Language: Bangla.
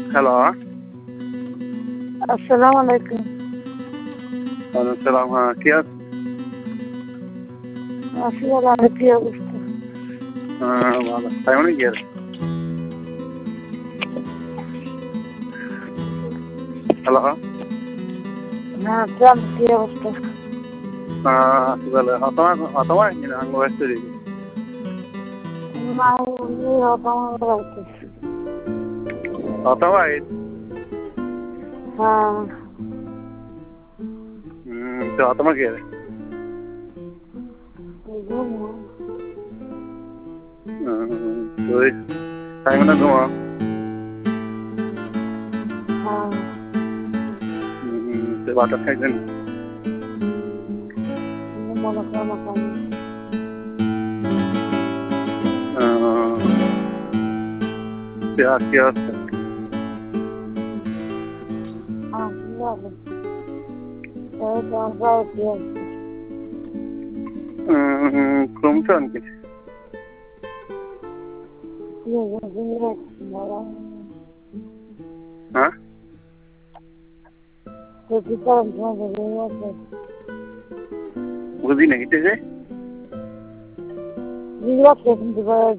হ্যালো। আসসালামু আলাইকুম। ওয়ালাইকুম সালাম। হ্যাঁ, কে আছে? আছি ভালো, আর কি অবস্থা? হ্যাঁ, ভালো। তাই মানে কি আর? হ্যালো। হ্যাঁ, কেমন কি অবস্থা? আছি ভালো। তোমার কিনা আঙ্গ ব্যস্ত দিদি। নাই, এমনি হতাম রাখতে। তোমার হ্যাঁ, তো তোমার কি আছে? ওই তাই মানে ঘুমা। হ্যাঁ, তো বাটার খাইছেন? মনে করো না কেন? কি আছে? আছি ভালো। এই দরজায় কি আছে? ঘুমছেন কি? কি হয়েছে? হ্যাঁ, কি করেন তোমাদের আছে? বুঝি নাকি? জিজ্ঞাসা কিন্তু